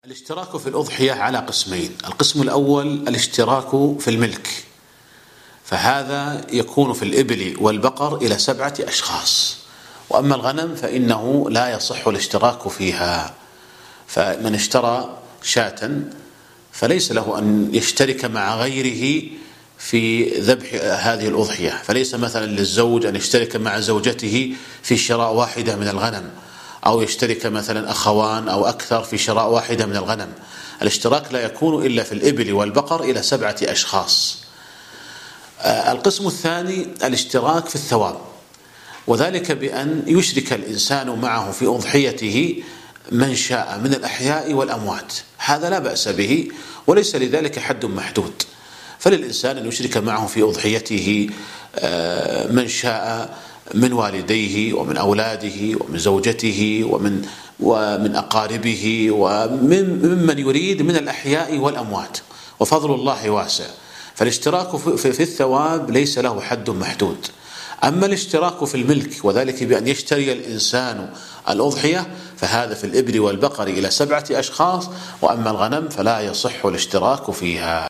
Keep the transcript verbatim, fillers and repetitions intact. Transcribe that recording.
الاشتراك في الأضحية على قسمين. القسم الأول الاشتراك في الملك، فهذا يكون في الإبل والبقر إلى سبعة أشخاص، وأما الغنم فإنه لا يصح الاشتراك فيها. فمن اشترى شاة فليس له أن يشترك مع غيره في ذبح هذه الأضحية، فليس مثلا للزوج أن يشترك مع زوجته في شراء واحدة من الغنم، أو يشترك مثلا أخوان أو أكثر في شراء واحدة من الغنم. الاشتراك لا يكون إلا في الإبل والبقر إلى سبعة أشخاص. القسم الثاني الاشتراك في الثواب، وذلك بأن يشرك الإنسان معه في أضحيته من شاء من الأحياء والأموات، هذا لا بأس به وليس لذلك حد محدود. فللإنسان أن يشرك معه في أضحيته من شاء من والديه ومن أولاده ومن زوجته ومن ومن أقاربه ومن ممن يريد من الأحياء والأموات، وفضل الله واسع. فالاشتراك في الثواب ليس له حد محدود. أما الاشتراك في الملك، وذلك بأن يشتري الإنسان الأضحية، فهذا في الإبل والبقر إلى سبعة أشخاص، وأما الغنم فلا يصح الاشتراك فيها.